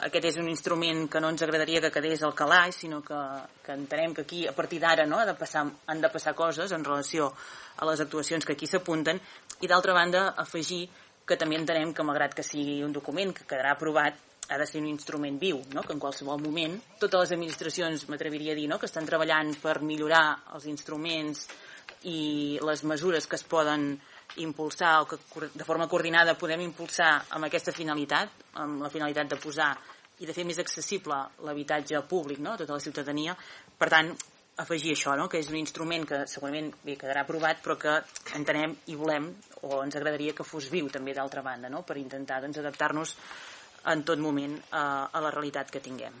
aquest és un instrument que no ens agradaria que quedés al calaix, sinó que entenem que aquí, a partir d'ara, no, han de passar coses en relació a les actuacions que aquí s'apunten, i d'altra banda afegir que també entenem que, malgrat que sigui un document que quedarà aprovat, ha de ser un instrument viu, no? Que en qualsevol moment totes les administracions, m'atreviria a dir, no? Que estan treballant per millorar els instruments i les mesures que es poden impulsar o que de forma coordinada podem impulsar amb aquesta finalitat, amb la finalitat de posar i de fer més accessible l'habitatge públic, no? A tota la ciutadania. Per tant, afegir això, no? Que és un instrument que segurament bé quedarà aprovat, però que entenem i volem, o ens agradaria que fos viu també d'altra banda, no? Per intentar, doncs, adaptar-nos en tot moment a la realitat que tinguem.